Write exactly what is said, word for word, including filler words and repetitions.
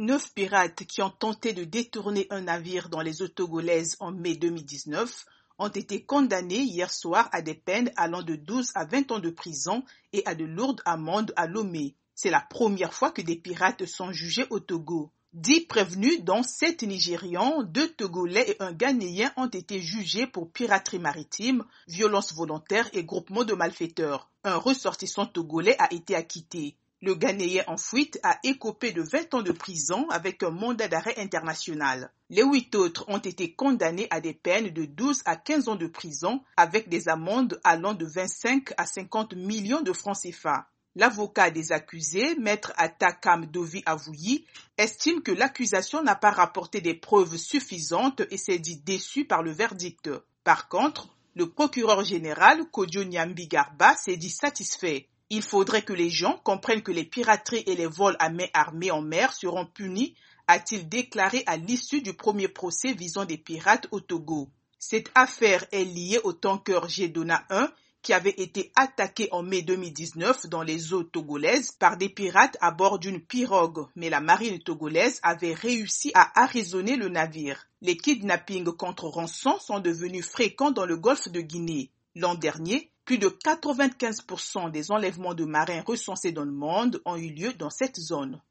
Neuf pirates qui ont tenté de détourner un navire dans les eaux togolaises en mai deux mille dix-neuf ont été condamnés hier soir à des peines allant de douze à vingt ans de prison et à de lourdes amendes à Lomé. C'est la première fois que des pirates sont jugés au Togo. Dix prévenus, dont sept Nigérians, deux Togolais et un Ghanéen, ont été jugés pour piraterie maritime, violence volontaire et groupement de malfaiteurs. Un ressortissant togolais a été acquitté. Le Ghanéen en fuite a écopé de vingt ans de prison avec un mandat d'arrêt international. Les huit autres ont été condamnés à des peines de douze à quinze ans de prison avec des amendes allant de vingt-cinq à cinquante millions de francs C F A. L'avocat des accusés, maître Atakam Dovi Avouyi, estime que l'accusation n'a pas rapporté des preuves suffisantes et s'est dit déçu par le verdict. Par contre, le procureur général, Kodjo Nyambi Garba, s'est dit satisfait. Il faudrait que les gens comprennent que les pirateries et les vols à main armée en mer seront punis, a-t-il déclaré à l'issue du premier procès visant des pirates au Togo. Cette affaire est liée au tanker Gedona un qui avait été attaqué en mai deux mille dix-neuf dans les eaux togolaises par des pirates à bord d'une pirogue, mais la marine togolaise avait réussi à arraisonner le navire. Les kidnappings contre rançon sont devenus fréquents dans le golfe de Guinée. L'an dernier, plus de quatre-vingt-quinze pour cent des enlèvements de marins recensés dans le monde ont eu lieu dans cette zone.